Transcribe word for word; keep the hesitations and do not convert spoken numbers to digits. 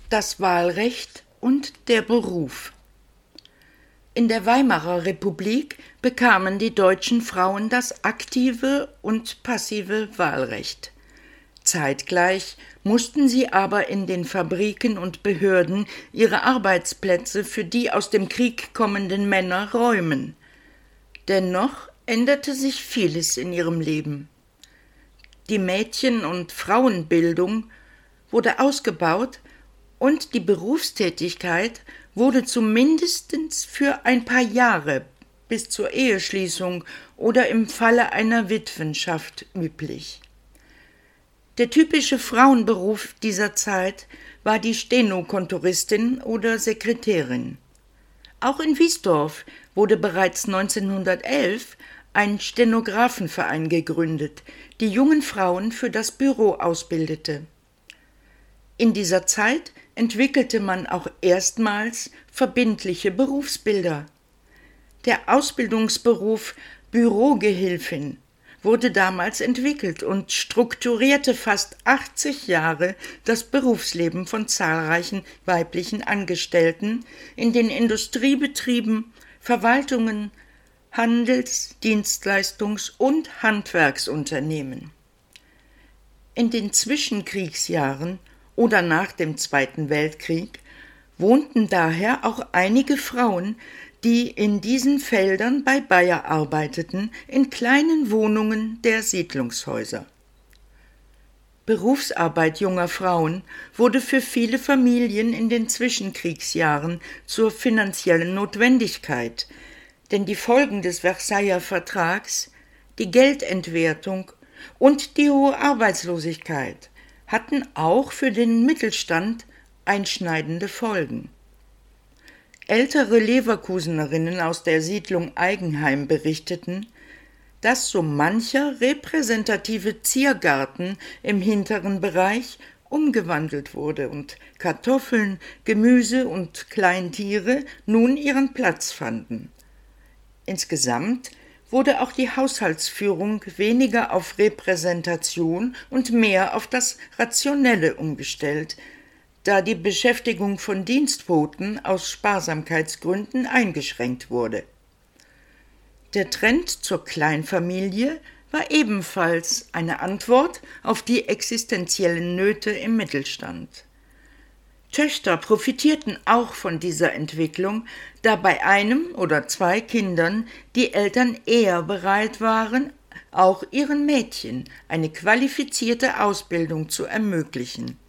Das Wahlrecht und der Beruf. In der Weimarer Republik bekamen die deutschen Frauen das aktive und passive Wahlrecht. Zeitgleich mussten sie aber in den Fabriken und Behörden ihre Arbeitsplätze für die aus dem Krieg kommenden Männer räumen. Dennoch änderte sich vieles in ihrem Leben. Die Mädchen- und Frauenbildung wurde ausgebaut und die Berufstätigkeit wurde zumindest für ein paar Jahre bis zur Eheschließung oder im Falle einer Witwenschaft üblich. Der typische Frauenberuf dieser Zeit war die Stenokontoristin oder Sekretärin. Auch in Wiesdorf wurde bereits neunzehnhundertelf ein Stenografenverein gegründet, die jungen Frauen für das Büro ausbildete. In dieser Zeit entwickelte man auch erstmals verbindliche Berufsbilder. Der Ausbildungsberuf Bürogehilfin wurde damals entwickelt und strukturierte fast achtzig Jahre das Berufsleben von zahlreichen weiblichen Angestellten in den Industriebetrieben, Verwaltungen, Handels-, Dienstleistungs- und Handwerksunternehmen. In den Zwischenkriegsjahren oder nach dem Zweiten Weltkrieg wohnten daher auch einige Frauen, die in diesen Feldern bei Bayer arbeiteten, in kleinen Wohnungen der Siedlungshäuser. Berufsarbeit junger Frauen wurde für viele Familien in den Zwischenkriegsjahren zur finanziellen Notwendigkeit, denn die Folgen des Versailler Vertrags, die Geldentwertung und die hohe Arbeitslosigkeit hatten auch für den Mittelstand einschneidende Folgen. Ältere Leverkusenerinnen aus der Siedlung Eigenheim berichteten, dass so mancher repräsentative Ziergarten im hinteren Bereich umgewandelt wurde und Kartoffeln, Gemüse und Kleintiere nun ihren Platz fanden. Insgesamt wurde auch die Haushaltsführung weniger auf Repräsentation und mehr auf das Rationelle umgestellt, da die Beschäftigung von Dienstboten aus Sparsamkeitsgründen eingeschränkt wurde. Der Trend zur Kleinfamilie war ebenfalls eine Antwort auf die existenziellen Nöte im Mittelstand. Töchter profitierten auch von dieser Entwicklung, da bei einem oder zwei Kindern die Eltern eher bereit waren, auch ihren Mädchen eine qualifizierte Ausbildung zu ermöglichen.